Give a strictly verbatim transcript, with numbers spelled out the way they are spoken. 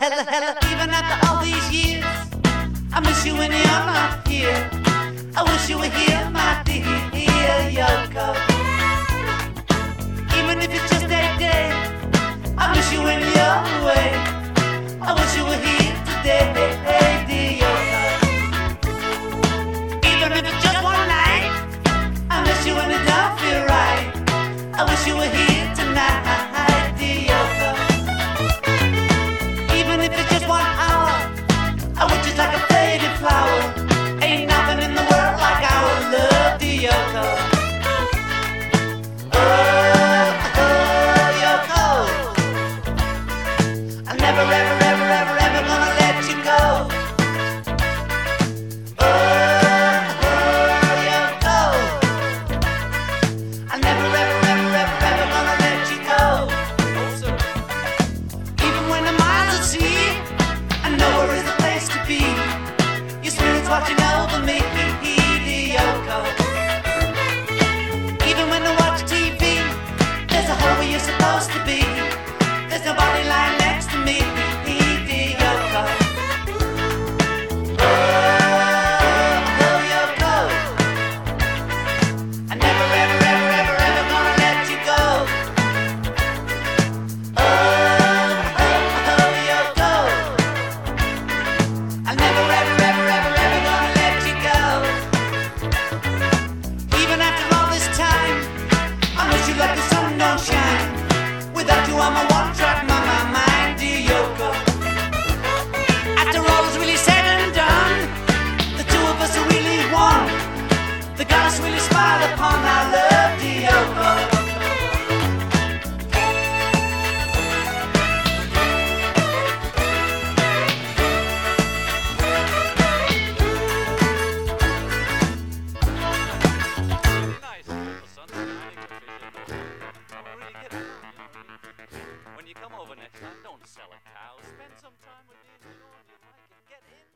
hella, hella. Even after all these years, I miss you when you're not here. I wish you were here, my dear Yoko. Even if it's just a day, I miss you when you're away. I wish you were here today, dear Yoko. Even if it's just one night, I miss you when it don't feel right. I wish you were here tonight, dear Yoko. Even if it's just one hour, I would just like a faded flower. Ain't nothing in the world like our love, dear Yoko. Oh, oh, Yoko. I'm never, ever, ever, ever, ever gonna let you go. Oh, oh, Yoko. I'm never, ever, ever, ever, ever gonna let you go. Even when the miles at sea, I know where is the place to be. Your spirit's watching over me, dear Yoko. Even when I watch T V, there's a hole where you're supposed to be. There's nobody lying next to me, dear Yoko. Oh, oh, Yoko. I'm never, ever, ever, ever, ever gonna let you go. Oh, oh, oh, Yoko. I'm never, ever, ever, ever, ever gonna let you go. Even after all this time, I miss you like the sun don't shine. Without you, I'm a one-track mind, my mind, dear Yoko. After all is really said and done, the two of us are really one. The goddess really smiled upon our love, dear Yoko. Nice. The sun's shining, the fish are moving. How will you get it? When you come over next time, don't sell a cow. Spend some time with me and you know you like it. Get in.